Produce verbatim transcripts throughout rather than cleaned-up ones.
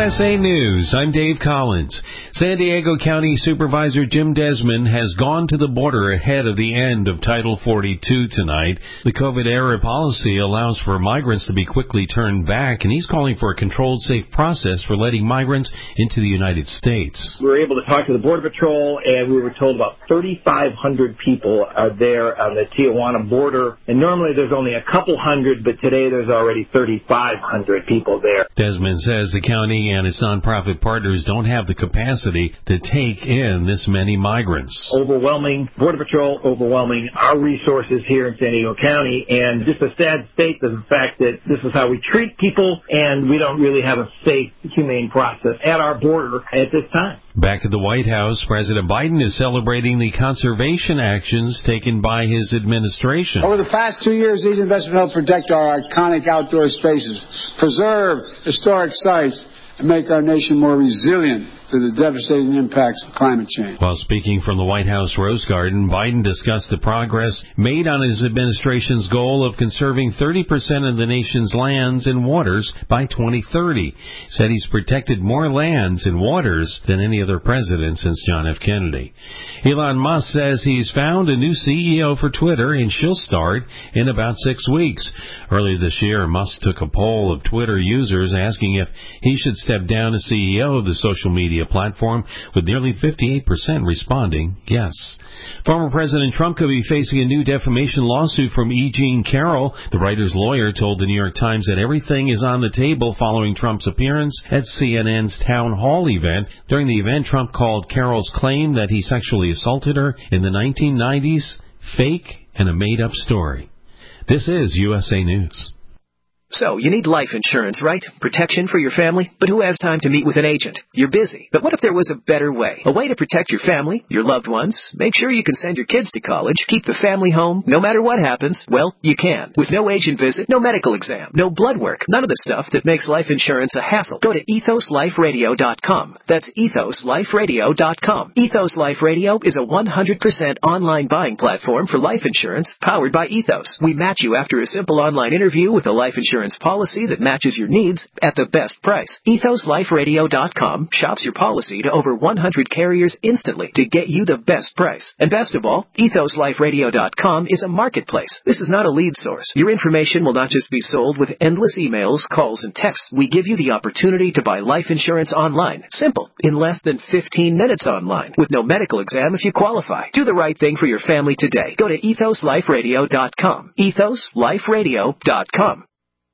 S A News, I'm Dave Collins. San Diego County Supervisor Jim Desmond has gone to the border ahead of the end of Title forty-two tonight. The COVID-era policy allows for migrants to be quickly turned back, and he's calling for a controlled, safe process for letting migrants into the United States. We were able to talk to the Border Patrol, and we were told about thirty-five hundred people are there on the Tijuana border. And normally there's only a couple hundred, but today there's already thirty-five hundred people there. Desmond says the county and its nonprofit partners don't have the capacity to take in this many migrants. Overwhelming Border Patrol, overwhelming our resources here in San Diego County, and just a sad state of the fact that this is how we treat people, and we don't really have a safe, humane process at our border at this time. Back to the White House, President Biden is celebrating the conservation actions taken by his administration. Over the past two years, these investments help protect our iconic outdoor spaces, preserve historic sites, and make our nation more resilient to the devastating impacts of climate change. While speaking from the White House Rose Garden, Biden discussed the progress made on his administration's goal of conserving thirty percent of the nation's lands and waters by twenty thirty. He said he's protected more lands and waters than any other president since John F. Kennedy. Elon Musk says he's found a new C E O for Twitter, and she'll start in about six weeks. Earlier this year, Musk took a poll of Twitter users asking if he should step down as C E O of the social media platform, with nearly fifty-eight percent responding yes. Former President Trump could be facing a new defamation lawsuit from E. Jean Carroll. The writer's lawyer told the New York Times that everything is on the table following Trump's appearance at C N N's town hall event. During the event, Trump called Carroll's claim that he sexually assaulted her in the nineteen nineties fake and a made-up story. This is U S A News. So, you need life insurance, right? Protection for your family? But who has time to meet with an agent? You're busy. But what if there was a better way? A way to protect your family, your loved ones, make sure you can send your kids to college, keep the family home, no matter what happens? Well, you can. With no agent visit, no medical exam, no blood work, none of the stuff that makes life insurance a hassle. Go to ethos life radio dot com. That's ethos life radio dot com. Ethos Life Radio is a one hundred percent online buying platform for life insurance powered by Ethos. We match you after a simple online interview with a life insurance policy that matches your needs at the best price. ethos life radio dot com shops your policy to over one hundred carriers instantly to get you the best price. And best of all, ethos life radio dot com is a marketplace. This is not a lead source. Your information will not just be sold with endless emails, calls, and texts. We give you the opportunity to buy life insurance online. Simple. In less than fifteen minutes online. With no medical exam if you qualify. Do the right thing for your family today. Go to ethos life radio dot com. ethos life radio dot com.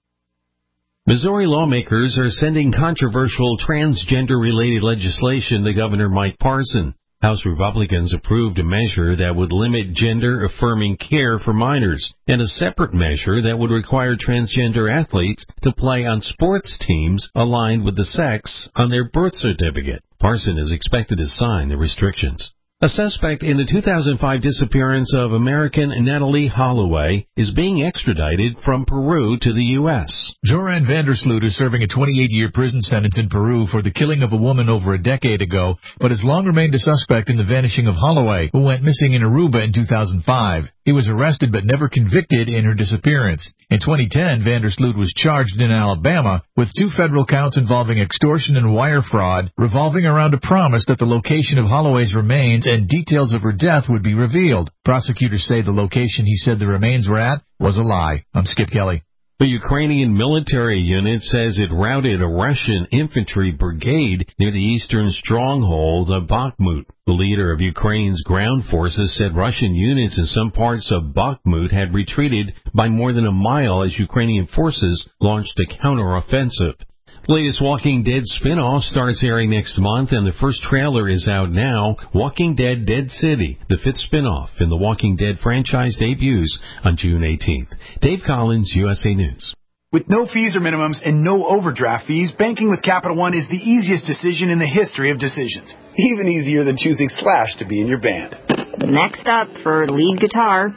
Missouri lawmakers are sending controversial transgender-related legislation to Governor Mike Parson. House Republicans approved a measure that would limit gender-affirming care for minors, and a separate measure that would require transgender athletes to play on sports teams aligned with the sex on their birth certificate. Parson is expected to sign the restrictions. A suspect in the two thousand five disappearance of American Natalie Holloway is being extradited from Peru to the U S Joran Vandersloot is serving a twenty-eight year prison sentence in Peru for the killing of a woman over a decade ago, but has long remained a suspect in the vanishing of Holloway, who went missing in Aruba in two thousand five. He was arrested but never convicted in her disappearance. In twenty ten, Vandersloot was charged in Alabama with two federal counts involving extortion and wire fraud, revolving around a promise that the location of Holloway's remains and details of her death would be revealed. Prosecutors say the location he said the remains were at was a lie. I'm Skip Kelly. The Ukrainian military unit says it routed a Russian infantry brigade near the eastern stronghold of Bakhmut. The leader of Ukraine's ground forces said Russian units in some parts of Bakhmut had retreated by more than a mile as Ukrainian forces launched a counteroffensive. The latest Walking Dead spin-off starts airing next month, and the first trailer is out now. Walking Dead Dead City, the fifth spin-off in the Walking Dead franchise, debuts on June eighteenth. Dave Collins, U S A News. With no fees or minimums and no overdraft fees, banking with Capital One is the easiest decision in the history of decisions. Even easier than choosing Slash to be in your band. Next up for lead guitar.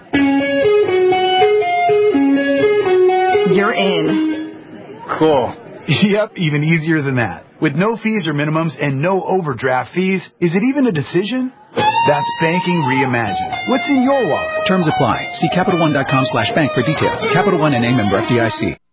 You're in. Cool. Yep, even easier than that. With no fees or minimums and no overdraft fees, is it even a decision? That's banking reimagined. What's in your wallet? Terms apply. See CapitalOne dot com slash bank for details. Capital One N A member F D I C.